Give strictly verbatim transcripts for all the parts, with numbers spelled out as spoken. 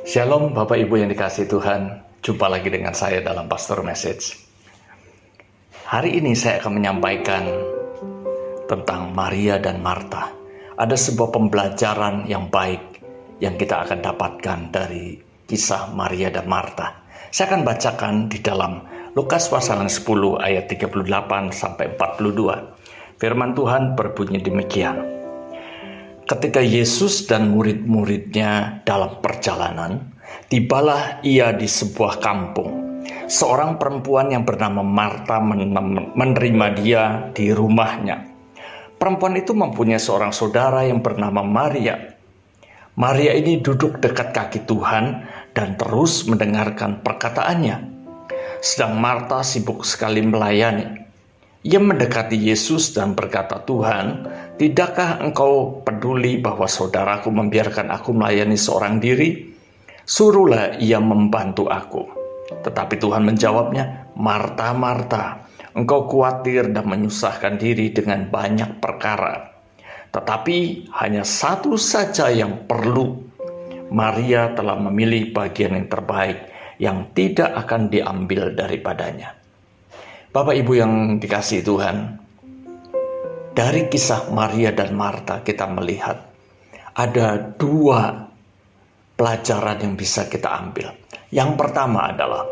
Shalom Bapak Ibu yang dikasihi Tuhan. Jumpa lagi dengan saya dalam Pastor Message. Hari ini saya akan menyampaikan tentang Maria dan Marta. Ada sebuah pembelajaran yang baik yang kita akan dapatkan dari kisah Maria dan Marta. Saya akan bacakan di dalam Lukas pasal sepuluh ayat tiga puluh delapan sampai empat puluh dua. Firman Tuhan berbunyi demikian. Ketika Yesus dan murid-muridnya dalam perjalanan, tibalah ia di sebuah kampung. Seorang perempuan yang bernama Marta menerima dia di rumahnya. Perempuan itu mempunyai seorang saudara yang bernama Maria. Maria ini duduk dekat kaki Tuhan dan terus mendengarkan perkataannya. Sedang Marta sibuk sekali melayani. Ia mendekati Yesus dan berkata, "Tuhan, tidakkah engkau peduli bahwa saudaraku membiarkan aku melayani seorang diri? Suruhlah ia membantu aku." Tetapi Tuhan menjawabnya, "Marta, Marta, engkau khawatir dan menyusahkan diri dengan banyak perkara. Tetapi hanya satu saja yang perlu. Maria telah memilih bagian yang terbaik yang tidak akan diambil daripadanya." Bapak Ibu yang dikasihi Tuhan, dari kisah Maria dan Marta kita melihat ada dua pelajaran yang bisa kita ambil. Yang pertama adalah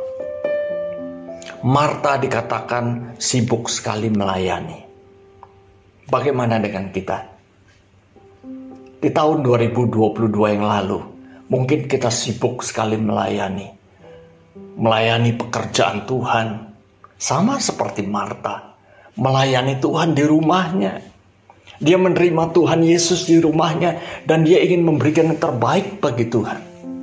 Marta dikatakan sibuk sekali melayani. Bagaimana dengan kita? Di tahun dua ribu dua puluh dua yang lalu, mungkin kita sibuk sekali melayani. Melayani pekerjaan Tuhan. Sama seperti Marta, melayani Tuhan di rumahnya. Dia menerima Tuhan Yesus di rumahnya dan dia ingin memberikan yang terbaik bagi Tuhan.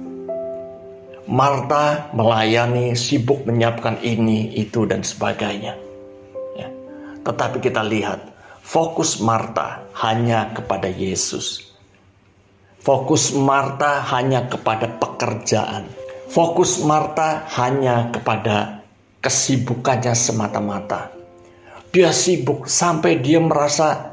Marta melayani, sibuk menyiapkan ini, itu, dan sebagainya. Ya. Tetapi kita lihat, fokus Marta hanya kepada Yesus. Fokus Marta hanya kepada pekerjaan. Fokus Marta hanya kepada kesibukannya semata-mata. Dia sibuk sampai dia merasa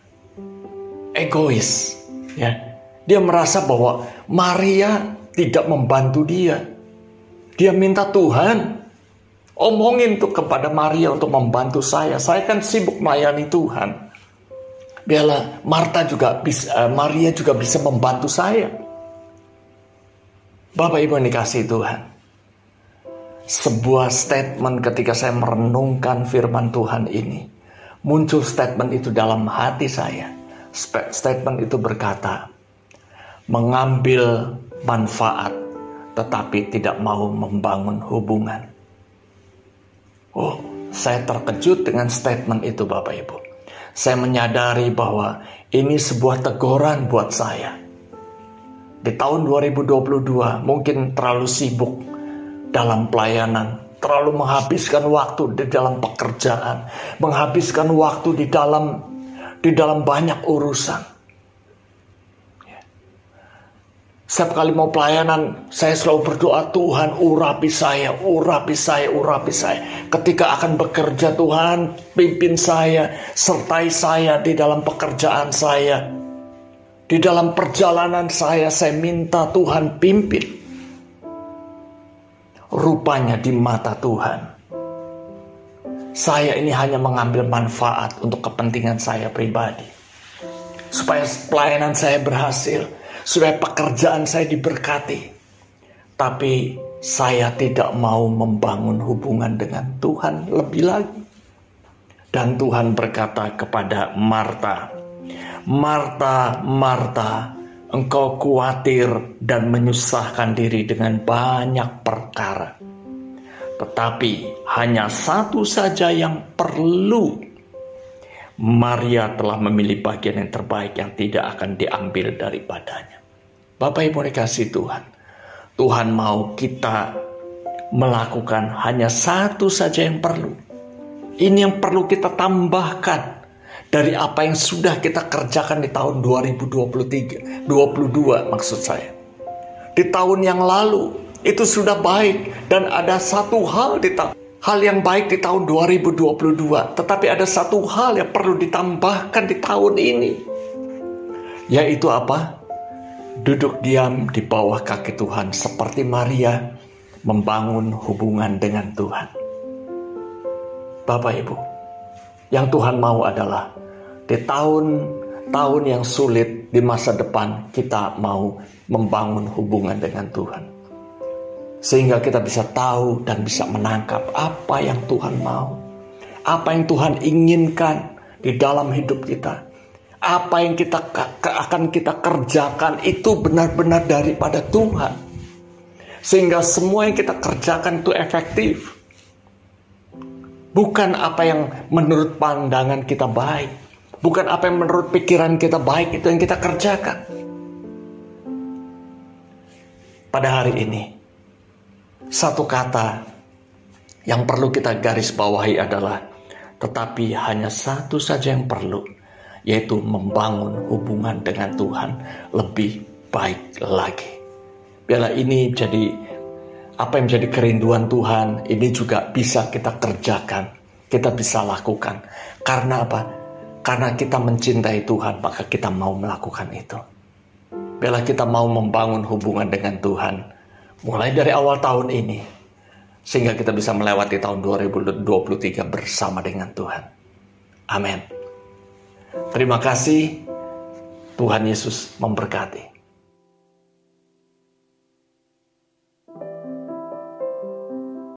egois, ya. Dia merasa bahwa Maria tidak membantu dia. Dia minta, "Tuhan, omongin tuh kepada Maria untuk membantu saya. Saya kan sibuk melayani Tuhan. Biarlah Marta juga bisa, Maria juga bisa membantu saya." Bapak Ibu yang dikasihi Tuhan, sebuah statement ketika saya merenungkan firman Tuhan ini, muncul statement itu dalam hati saya. Statement itu berkata, mengambil manfaat tetapi tidak mau membangun hubungan. Oh, saya terkejut dengan statement itu Bapak Ibu. Saya menyadari bahwa ini sebuah teguran buat saya. Di tahun dua ribu dua puluh dua mungkin terlalu sibuk dalam pelayanan, terlalu menghabiskan waktu di dalam pekerjaan, menghabiskan waktu di dalam di dalam banyak urusan. Setiap kali mau pelayanan, saya selalu berdoa, "Tuhan, urapi saya, urapi saya, urapi saya." Ketika akan bekerja, Tuhan, pimpin saya, sertai saya di dalam pekerjaan saya. Di dalam perjalanan saya, saya minta Tuhan pimpin. Rupanya di mata Tuhan, saya ini hanya mengambil manfaat untuk kepentingan saya pribadi. Supaya pelayanan saya berhasil, supaya pekerjaan saya diberkati. Tapi saya tidak mau membangun hubungan dengan Tuhan lebih lagi. Dan Tuhan berkata kepada Marta, "Marta, Marta, engkau khawatir dan menyusahkan diri dengan banyak perkara. Tetapi hanya satu saja yang perlu. Maria telah memilih bagian yang terbaik yang tidak akan diambil daripadanya." Bapak Ibu dikasihi Tuhan, Tuhan mau kita melakukan hanya satu saja yang perlu. Ini yang perlu kita tambahkan dari apa yang sudah kita kerjakan di tahun dua ribu dua puluh tiga, dua puluh dua maksud saya. Di tahun yang lalu itu sudah baik dan ada satu hal di tahun hal yang baik di tahun dua ribu dua puluh dua, tetapi ada satu hal yang perlu ditambahkan di tahun ini. Yaitu apa? duduk diam di bawah kaki Tuhan seperti Maria membangun hubungan dengan Tuhan. Bapak Ibu, yang Tuhan mau adalah di tahun-tahun yang sulit di masa depan kita mau membangun hubungan dengan Tuhan. Sehingga kita bisa tahu dan bisa menangkap apa yang Tuhan mau. Apa yang Tuhan inginkan di dalam hidup kita. Apa yang kita akan kita kerjakan itu benar-benar daripada Tuhan. Sehingga semua yang kita kerjakan itu efektif. Bukan apa yang menurut pandangan kita baik. Bukan apa yang menurut pikiran kita baik itu yang kita kerjakan. Pada hari ini, satu kata yang perlu kita garis bawahi adalah, tetapi hanya satu saja yang perlu, yaitu membangun hubungan dengan Tuhan lebih baik lagi. Biarlah ini jadi apa yang menjadi kerinduan Tuhan, ini juga bisa kita kerjakan, kita bisa lakukan. Karena apa? Karena kita mencintai Tuhan, maka kita mau melakukan itu. Biarlah kita mau membangun hubungan dengan Tuhan, mulai dari awal tahun ini, sehingga kita bisa melewati tahun dua ribu dua puluh tiga bersama dengan Tuhan. Amin. Terima kasih. Tuhan Yesus memberkati.